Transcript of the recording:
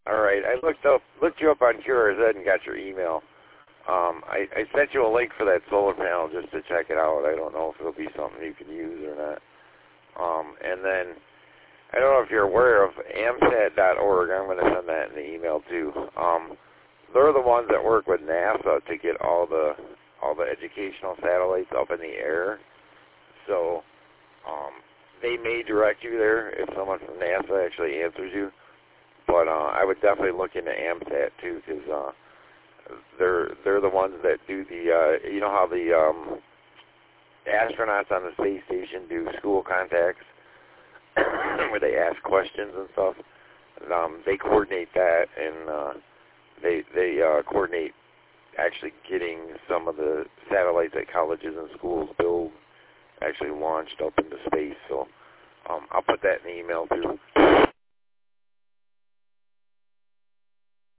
All right. I looked you up on QRZ and got your email. I sent you a link for that solar panel just to check it out. I don't know if it'll be something you can use or not. And then I don't know if you're aware of AMSAT.org. I'm going to send that in the email too. They're the ones that work with NASA to get all the educational satellites up in the air. So they may direct you there if someone from NASA actually answers you. But I would definitely look into AMSAT too, because they're the ones that do the you know how the astronauts on the space station do school contacts where they ask questions and stuff. They coordinate that, and they coordinate actually getting some of the satellites that colleges and schools build actually launched up into space. So I'll put that in the email too.